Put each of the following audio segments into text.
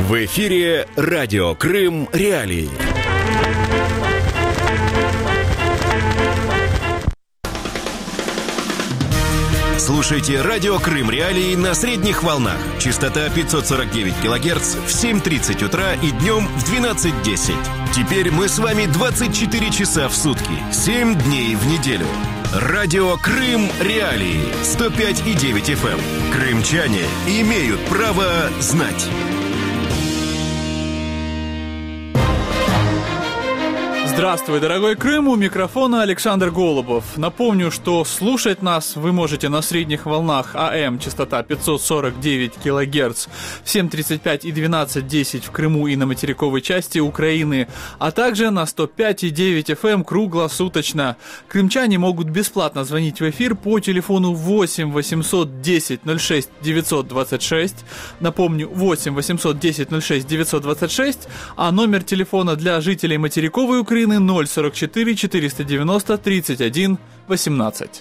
В эфире радио Крым Реалии. Слушайте радио Крым Реалии на средних волнах. Частота 549 кГц в 7:30 утра и днем в 12:10. Теперь мы с вами 24 часа в сутки, 7 дней в неделю. Радио Крым Реалии 105,9 FM. Крымчане имеют право знать. Здравствуй, дорогой Крым, у микрофона Александр Голубов. Напомню, что слушать нас вы можете на средних волнах АМ, частота 549 кГц в 7:35 и 12:10 в Крыму и на материковой части Украины, а также на 105,9 FM круглосуточно. Крымчане могут бесплатно звонить в эфир по телефону 8 810 06 926. Напомню, 8 810 06 926, а номер телефона для жителей материковой Украины 044 490 31 18.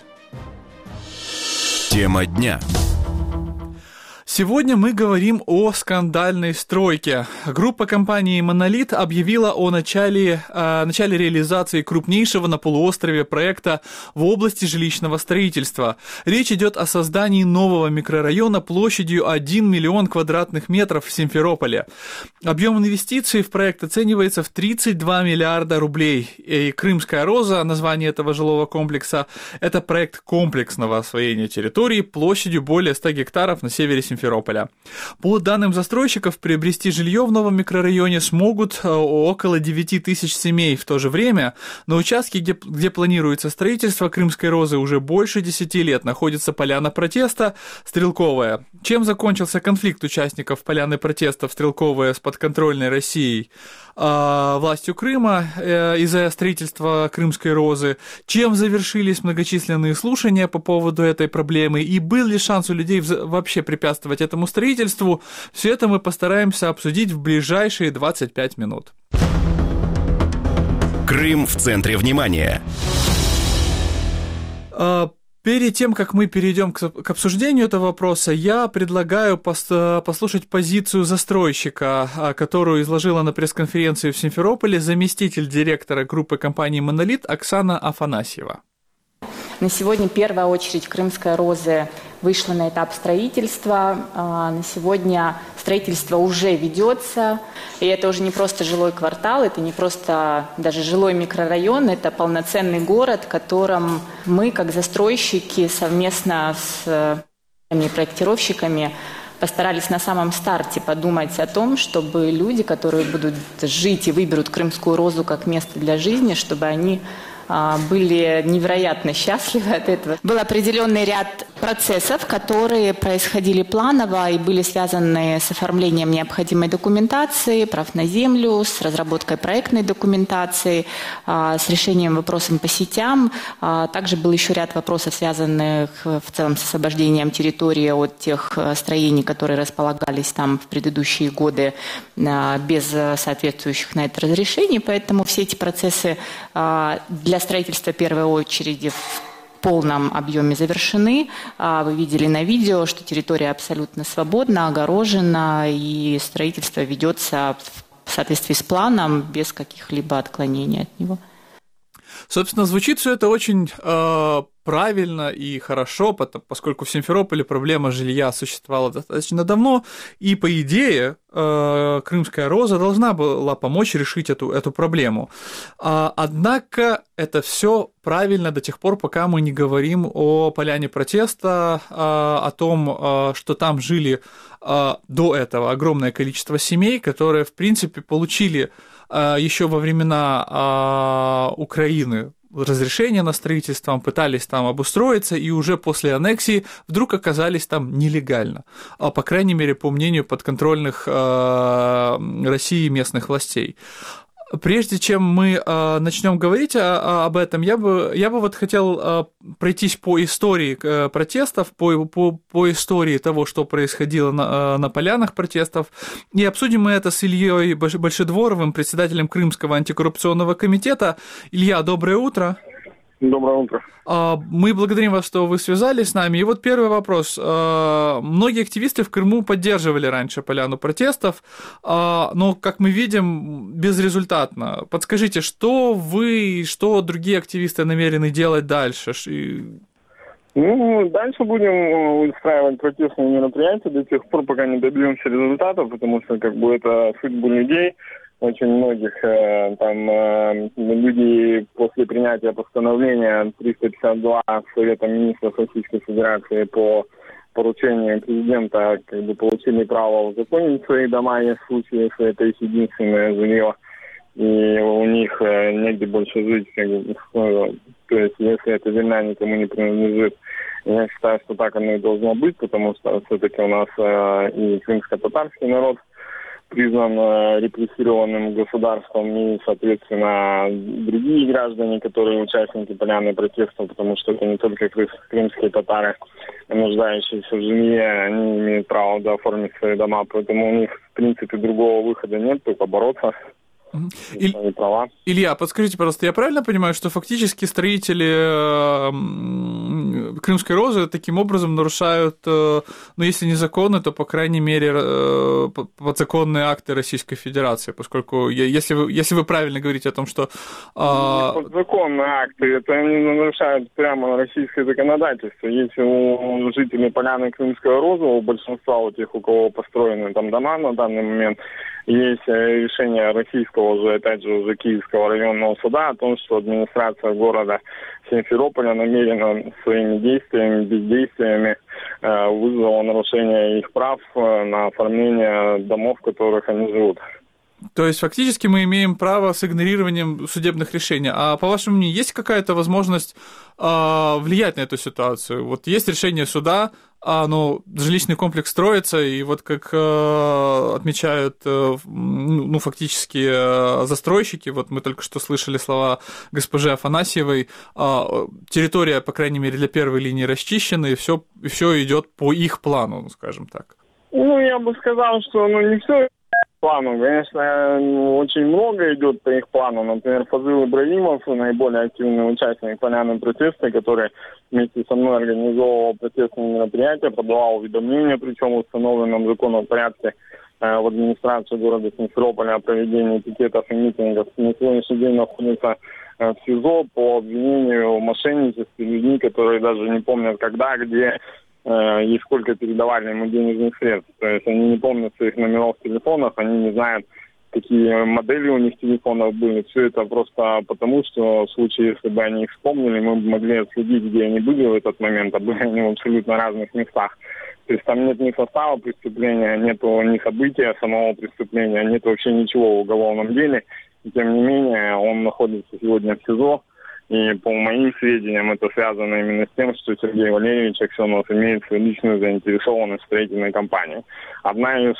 Тема дня. Сегодня мы говорим о скандальной стройке. Группа компании «Монолит» объявила о начале реализации крупнейшего на полуострове проекта в области жилищного строительства. Речь идет о создании нового микрорайона площадью 1 миллион квадратных метров в Симферополе. Объем инвестиций в проект оценивается в 32 миллиарда рублей. И «Крымская роза», название этого жилого комплекса, это проект комплексного освоения территории площадью более 100 гектаров на севере Симферополя. По данным застройщиков, приобрести жилье в новом микрорайоне смогут около 9 тысяч семей. В то же время на участке, где планируется строительство Крымской розы, уже больше 10 лет находится поляна протеста Стрелковая. Чем закончился конфликт участников поляны протеста Стрелковая с подконтрольной Россией властью Крыма из-за строительства Крымской розы? Чем завершились многочисленные слушания по поводу этой проблемы? И был ли шанс у людей вообще препятствовать этому строительству? Все это мы постараемся обсудить в ближайшие 25 минут. Крым в центре внимания. Перед тем, как мы перейдем к обсуждению этого вопроса, я предлагаю послушать позицию застройщика, которую изложила на пресс-конференции в Симферополе заместитель директора группы компании «Монолит» Оксана Афанасьева. На сегодня первая очередь Крымской розы вышла на этап строительства. На сегодня строительство уже ведется. И это уже не просто жилой квартал, это не просто даже жилой микрорайон, это полноценный город, в котором мы, как застройщики, совместно с проектировщиками постарались на самом старте подумать о том, чтобы люди, которые будут жить и выберут Крымскую розу как место для жизни, чтобы они были невероятно счастливы от этого. Был определенный ряд процессов, которые происходили планово и были связаны с оформлением необходимой документации, прав на землю, с разработкой проектной документации, с решением вопросов по сетям. Также был еще ряд вопросов, связанных в целом с освобождением территории от тех строений, которые располагались там в предыдущие годы без соответствующих на это разрешений. Поэтому все эти процессы для строительства в первой очереди в полном объеме завершены. Вы видели на видео, что территория абсолютно свободна, огорожена, и строительство ведется в соответствии с планом, без каких-либо отклонений от него. Собственно, звучит все это очень правильно и хорошо, поскольку в Симферополе проблема жилья существовала достаточно давно, и, по идее, Крымская роза должна была помочь решить эту проблему. Однако это все правильно до тех пор, пока мы не говорим о поляне протеста, о том, что там жили до этого огромное количество семей, которые, в принципе, получили еще во времена Украины разрешение на строительство, пытались там обустроиться, и уже после аннексии вдруг оказались там нелегально, по крайней мере, по мнению подконтрольных России местных властей. Прежде чем мы начнем говорить об этом, я бы вот хотел пройтись по истории протестов, по истории того, что происходило на полянах протестов, и обсудим мы это с Ильей Большедворовым, председателем Крымского антикоррупционного комитета. Илья, доброе утро. Доброе утро. Мы благодарим вас, что вы связались с нами. И вот первый вопрос. Многие активисты в Крыму поддерживали раньше поляну протестов, но, как мы видим, безрезультатно. Подскажите, что вы и что другие активисты намерены делать дальше? Дальше будем устраивать протестные мероприятия до тех пор, пока не добьемся результатов, потому что это судьбы людей. Очень многих люди после принятия постановления 352 Совета министров Российской Федерации по поручению президента получили право узаконить свои дома, в случае, если это их единственное жилье, и у них негде больше жить. То есть, если эта земля никому не принадлежит. Я считаю, что так оно и должно быть, потому что все-таки у нас и крымско-татарский народ признан репрессированным государством, и, соответственно, другие граждане, которые участники поляны протестов, потому что это не только крымские татары, нуждающиеся в жилье, они имеют право оформить свои дома, поэтому у них, в принципе, другого выхода нет, только бороться. Илья, подскажите, пожалуйста, я правильно понимаю, что фактически строители Крымской розы таким образом нарушают, если не законы, то, по крайней мере, подзаконные акты Российской Федерации, поскольку, если вы правильно говорите о том, что... Подзаконные акты, это они нарушают прямо российское законодательство. Если у жителей поляны Крымская роза, у большинства у тех, у кого построены там дома на данный момент, есть решение российского опять же, уже Киевского районного суда о том, что администрация города Симферополя намеренно своими действиями, бездействиями вызвала нарушение их прав на оформление домов, в которых они живут. То есть фактически мы имеем право с игнорированием судебных решений. А по вашему мнению, есть какая-то возможность влиять на эту ситуацию? Вот есть решение суда, жилищный комплекс строится, и вот как отмечают фактически застройщики, вот мы только что слышали слова госпожи Афанасьевой, территория, по крайней мере, для первой линии расчищена, и все идет по их плану, скажем так. Я бы сказал, что не все плану. Конечно, очень много идет по их плану. Например, Фазыл Ибрагимов, наиболее активный участник поляны протеста, который вместе со мной организовывал протестные мероприятия, подавал уведомления, причем в установленном законном порядке в администрацию города Симферополя о проведении пикетов и митингов. На сегодняшний день находится в СИЗО по обвинению в мошенничестве людьми, которые даже не помнят, когда, где и сколько передавали ему денежных средств. То есть они не помнят своих номеров телефонов, они не знают, какие модели у них телефонов были. Все это просто потому, что в случае, если бы они их вспомнили, мы бы могли отследить, где они были в этот момент, а были они в абсолютно разных местах. То есть там нет ни состава преступления, нет ни события самого преступления, нет вообще ничего в уголовном деле. И тем не менее, он находится сегодня в СИЗО. И по моим сведениям это связано именно с тем, что Сергей Валерьевич Аксенов имеет свою личную заинтересованность в строительной компании. Одна из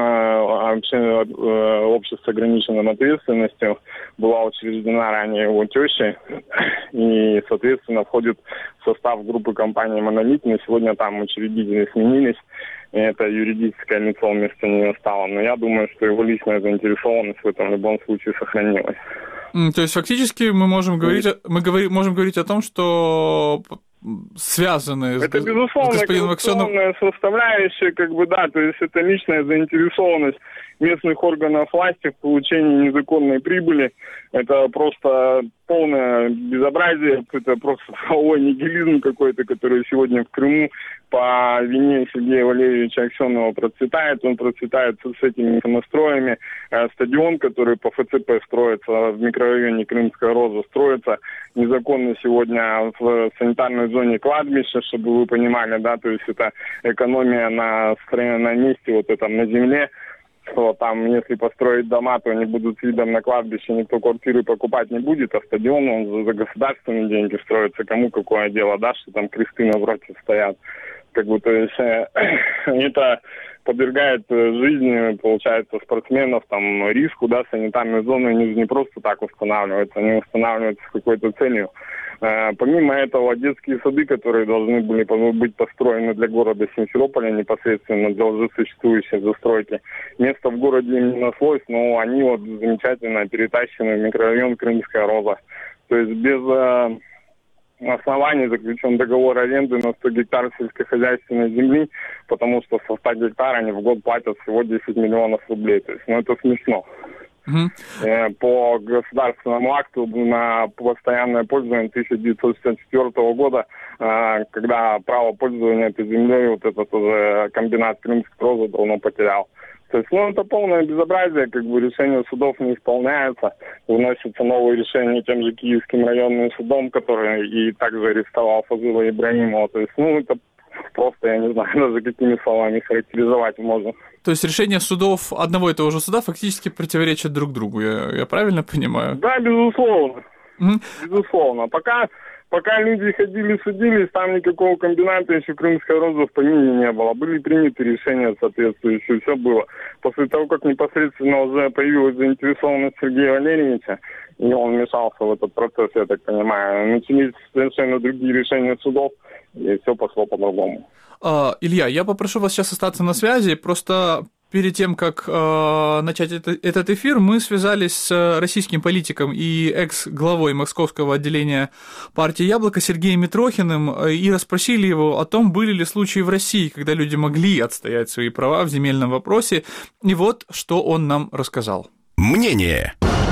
обществ с ограниченной ответственностью была учреждена ранее его тещей и, соответственно, входит в состав группы компании «Монолит». Но сегодня там учредители сменились, и это юридическое лицо вместо нее стало. Но я думаю, что его личная заинтересованность в этом в любом случае сохранилась. То есть фактически мы можем говорить о том, что связаны это, безусловно, с господином Аксеновым. Это составляющая, то есть это личная заинтересованность местных органов власти в получении незаконной прибыли. Это просто полное безобразие, это просто правовой нигилизм какой-то, который сегодня в Крыму по вине Сергея Валерьевича Аксенова процветает. Он процветает с этими самостроями. Стадион, который по ФЦП строится в микрорайоне Крымская роза, строится незаконно сегодня в санитарной зоне кладбища, чтобы вы понимали, то есть это экономия на месте, на земле, что там, если построить дома, то они будут с видом на кладбище, никто квартиры покупать не будет, а стадион, он за государственные деньги строится, кому какое дело, что там кресты напротив стоят. То есть это подвергает жизни, получается, спортсменов риску, санитарные зоны не просто так устанавливаются, они устанавливаются с какой-то целью. Помимо этого, детские сады, которые должны были быть построены для города Симферополя непосредственно для уже существующей застройки, место в городе им не нашлось, но они замечательно перетащены в микрорайон Крымская роза. То есть без основании заключен договор аренды на 100 гектар сельскохозяйственной земли, потому что со 100 гектар они в год платят всего 10 миллионов рублей. То есть, это смешно. По государственному акту на постоянное пользование 1964 года, когда право пользования этой землей вот этот уже комбинат Крымская роза давно потерял. То есть, это полное безобразие, решения судов не исполняются, выносятся новые решения тем же Киевским районным судом, который и также арестовал Фазыла Ибрагимова. То есть, это просто, я не знаю, даже какими словами характеризовать можно. То есть решения судов одного и того же суда фактически противоречат друг другу, я правильно понимаю? Да, безусловно. Безусловно. Пока люди ходили, судились, там никакого комбината еще Крымская роза в помине не было. Были приняты решения соответствующие, все было. После того, как непосредственно уже появилась заинтересованность Сергея Валерьевича, и он вмешался в этот процесс, я так понимаю, начались совершенно другие решения судов, и все пошло по-другому. Илья, я попрошу вас сейчас остаться на связи, просто перед тем, как начать этот эфир, мы связались с российским политиком и экс-главой московского отделения партии «Яблоко» Сергеем Митрохиным и расспросили его о том, были ли случаи в России, когда люди могли отстоять свои права в земельном вопросе, и вот что он нам рассказал. Мнение.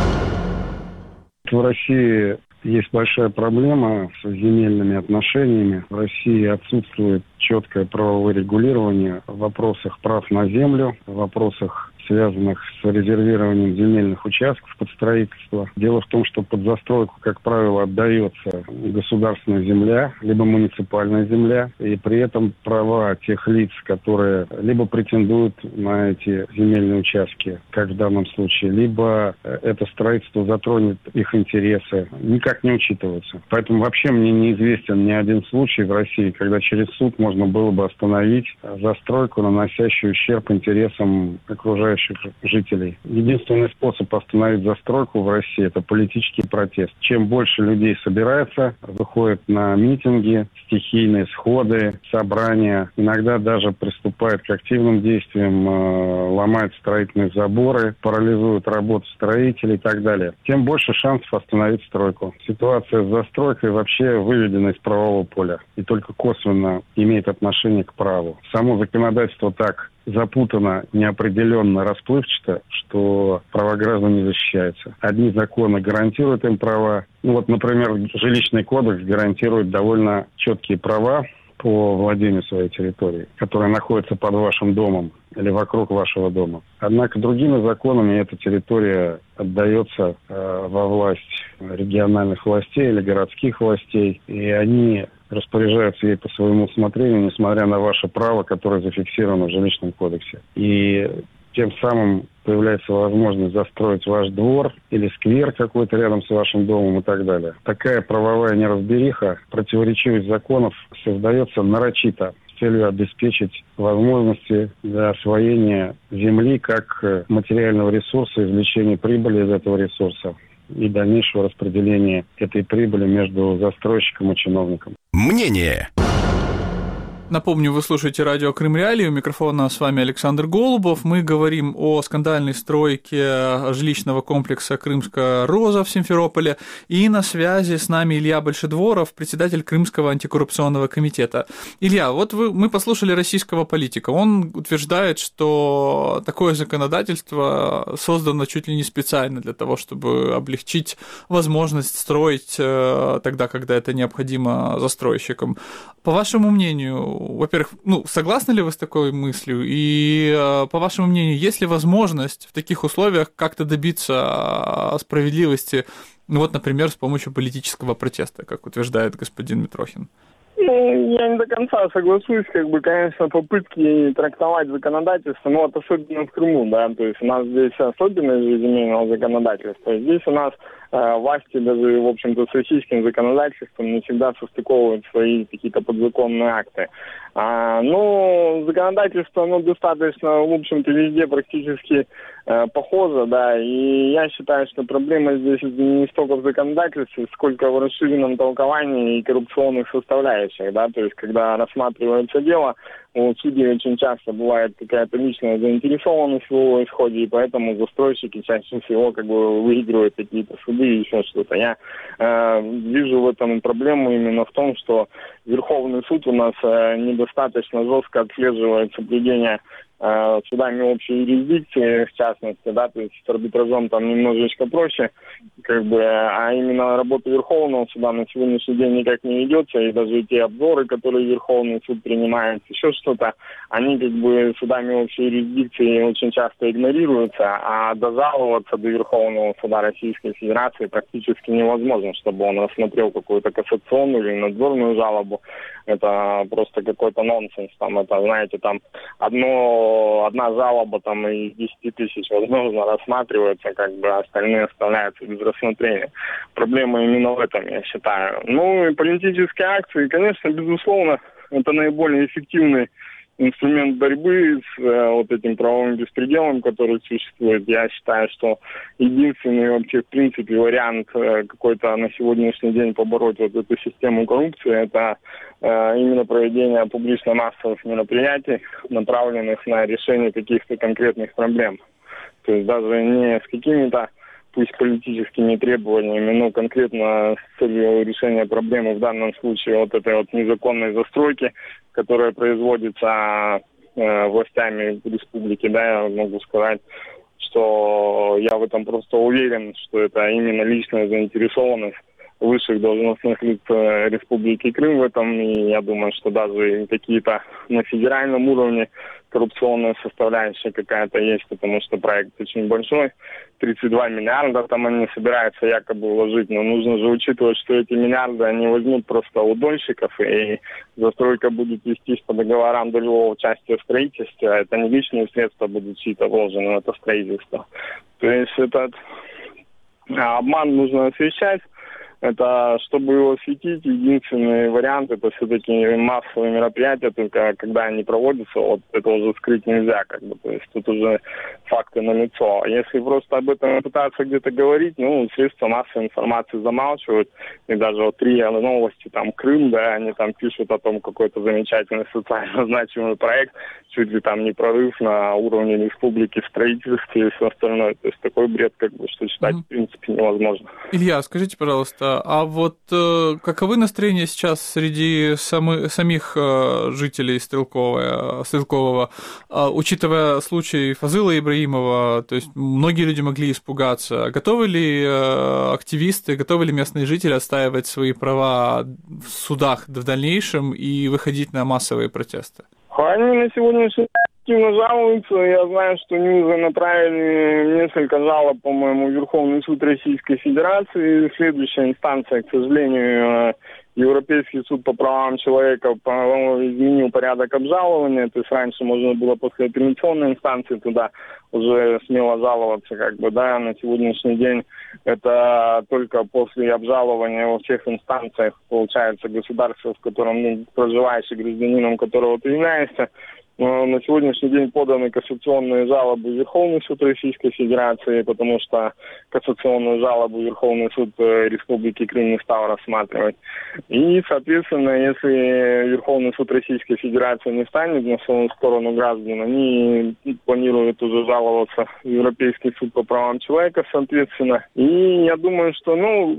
В России есть большая проблема с земельными отношениями. В России отсутствует четкое правовое регулирование в вопросах прав на землю, в вопросах, связанных с резервированием земельных участков под строительство. Дело в том, что под застройку, как правило, отдается государственная земля, либо муниципальная земля, и при этом права тех лиц, которые либо претендуют на эти земельные участки, как в данном случае, либо это строительство затронет их интересы, никак не учитываются. Поэтому вообще мне неизвестен ни один случай в России, когда через суд можно было бы остановить застройку, наносящую ущерб интересам окружающих жителей. Единственный способ остановить застройку в России – это политический протест. Чем больше людей собирается, выходят на митинги, стихийные сходы, собрания, иногда даже приступают к активным действиям, ломают строительные заборы, парализуют работу строителей и так далее, тем больше шансов остановить стройку. Ситуация с застройкой вообще выведена из правового поля и только косвенно имеет отношение к праву. Само законодательство так запутано, неопределенно, расплывчато, что права граждан не защищаются. Одни законы гарантируют им права. Например, жилищный кодекс гарантирует довольно четкие права по владению своей территорией, которая находится под вашим домом или вокруг вашего дома. Однако другими законами эта территория отдается во власть региональных властей или городских властей, и они распоряжаются ей по своему усмотрению, несмотря на ваше право, которое зафиксировано в жилищном кодексе. И тем самым появляется возможность застроить ваш двор или сквер какой-то рядом с вашим домом и так далее. Такая правовая неразбериха, противоречивость законов создается нарочито с целью обеспечить возможности для освоения земли как материального ресурса, извлечения прибыли из этого ресурса и дальнейшего распределения этой прибыли между застройщиком и чиновником. Мнение. Напомню, вы слушаете радио Крым Реалии, у микрофона с вами Александр Голубов. Мы говорим о скандальной стройке жилищного комплекса «Крымская роза» в Симферополе. И на связи с нами Илья Большедворов, председатель Крымского антикоррупционного комитета. Илья, мы послушали российского политика. Он утверждает, что такое законодательство создано чуть ли не специально для того, чтобы облегчить возможность строить тогда, когда это необходимо застройщикам. По вашему мнению, во-первых, согласны ли вы с такой мыслью? И, по вашему мнению, есть ли возможность в таких условиях как-то добиться справедливости, например, с помощью политического протеста, как утверждает господин Митрохин? Я не до конца соглашусь, конечно, попытки трактовать законодательство, особенно в Крыму, да, то есть у нас здесь особенность земельного законодательства. Здесь у нас власти даже, в общем-то, с российским законодательством не всегда состыковывают свои какие-то подзаконные акты. Законодательство, достаточно, в общем-то, везде практически похоже, да, и я считаю, что проблема здесь не столько в законодательстве, сколько в расширенном толковании и коррупционных составляющих, да, то есть, когда рассматривается дело, у судей очень часто бывает какая-то личная заинтересованность в его исходе, и поэтому застройщики чаще всего как бы выигрывают какие-то суды и еще что-то. Я вижу в этом проблему именно в том, что Верховный суд у нас недостаточно жестко отслеживает соблюдение судами общей юрисдикции, в частности, да, то есть с арбитражом там немножечко проще, как бы, а именно работа Верховного суда на сегодняшний день никак не ведется, и даже те обзоры, которые Верховный суд принимает, еще что-то, они как бы судами общей юрисдикции очень часто игнорируются, а дожаловаться до Верховного суда Российской Федерации практически невозможно, чтобы он рассмотрел какую-то кассационную или надзорную жалобу. Это просто какой-то нонсенс, там, это, знаете, там, одна жалоба там из 10 тысяч, возможно, рассматривается, как бы остальные оставляются без рассмотрения. Проблема именно в этом, я считаю. Ну и политические акции, конечно, безусловно, это наиболее эффективный инструмент борьбы с вот этим правовым беспределом, который существует. Я считаю, что единственный вообще, в принципе, вариант какой-то на сегодняшний день побороть вот эту систему коррупции, это именно проведение публично-массовых мероприятий, направленных на решение каких-то конкретных проблем. То есть даже не с какими-то, пусть политическими требованиями, но конкретно с целью решения проблемы, в данном случае вот этой вот незаконной застройки, которая производится властями республики, да, я могу сказать, что я в этом просто уверен, что это именно личная заинтересованность высших должностных лиц Республики Крым в этом, и я думаю, что даже какие-то на федеральном уровне коррупционная составляющая какая-то есть, потому что проект очень большой, 32 миллиарда там они собираются якобы вложить, но нужно же учитывать, что эти миллиарды они возьмут просто у дольщиков, и застройка будет вестись по договорам долевого участия в строительстве, а это не личные средства будут чьи-то вложены в это строительство. То есть этот обман нужно освещать. Это, чтобы его осветить, единственный вариант, это все-таки массовые мероприятия, только когда они проводятся, вот это уже скрыть нельзя, как бы, то есть тут уже факты налицо. Если просто об этом пытаться где-то говорить, ну, средства массовой информации замалчивают, и даже вот РИА Новости, там, Крым, да, они там пишут о том, какой-то замечательный социально значимый проект, чуть ли там не прорыв на уровне республики в строительстве и все остальное, то есть такой бред, как бы, что читать, в принципе, невозможно. Илья, скажите, пожалуйста, а вот каковы настроения сейчас среди самих жителей Стрелкового, учитывая случай Фазыла Ибраимова, то есть многие люди могли испугаться. Готовы ли активисты, готовы ли местные жители отстаивать свои права в судах в дальнейшем и выходить на массовые протесты? Они на сегодняшний день активно жалуются. Я знаю, что НИУЗы направили несколько жалоб, по-моему, в Верховный суд Российской Федерации. Следующая инстанция, к сожалению, Европейский суд по правам человека изменил порядок обжалования. То есть раньше можно было после апелляционной инстанции туда уже смело жаловаться, как бы, да, на сегодняшний день это только после обжалования во всех инстанциях получается государство, в котором проживающий гражданином которого ты являешься. На сегодняшний день поданы кассационные жалобы в Верховный суд Российской Федерации, потому что кассационную жалобу Верховный суд Республики Крым не стал рассматривать. И, соответственно, если Верховный суд Российской Федерации не станет на свою сторону граждан, они планируют уже жаловаться в Европейский суд по правам человека, соответственно. И я думаю, что,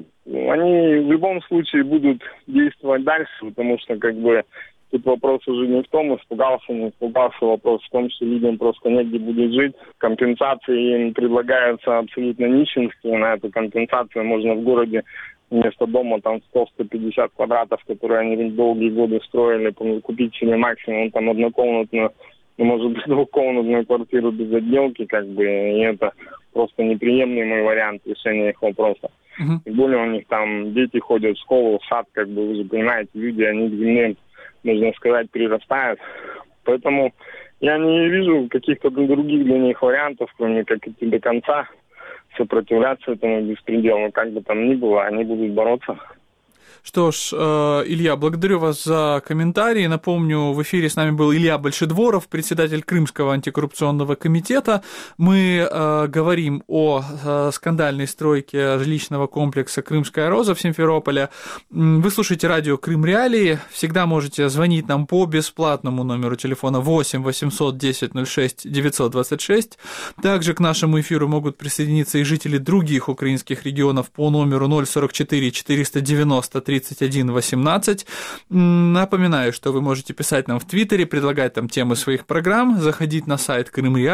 они в любом случае будут действовать дальше, потому что, как бы, тут вопрос уже не в том, испугался, не испугался. Вопрос в том, что людям просто негде будет жить. Компенсации им предлагаются абсолютно нищенские. На эту компенсацию можно в городе вместо дома там 100-150 квадратов, которые они долгие годы строили, купить себе максимум там однокомнатную, может быть, двухкомнатную квартиру без отделки, как бы, и это просто неприемлемый вариант решения их вопроса. Тем более у них там дети ходят в школу, в сад, как бы, вы же понимаете, люди, они к земле, можно сказать, прирастают. Поэтому я не вижу каких-то других для них вариантов, кроме как идти до конца, сопротивляться этому беспределу. Как бы там ни было, они будут бороться. Что ж, Илья, благодарю вас за комментарии. Напомню, в эфире с нами был Илья Большедворов, председатель Крымского антикоррупционного комитета. Мы говорим о скандальной стройке жилищного комплекса «Крымская роза» в Симферополе. Вы слушаете радио «Крым Реалии». Всегда можете звонить нам по бесплатному номеру телефона 8 800 10 06 926. Также к нашему эфиру могут присоединиться и жители других украинских регионов по номеру 044 490 31 18. Напоминаю, что вы можете писать нам в Твиттере, предлагать там темы своих программ, заходить на сайт Крым Реалии.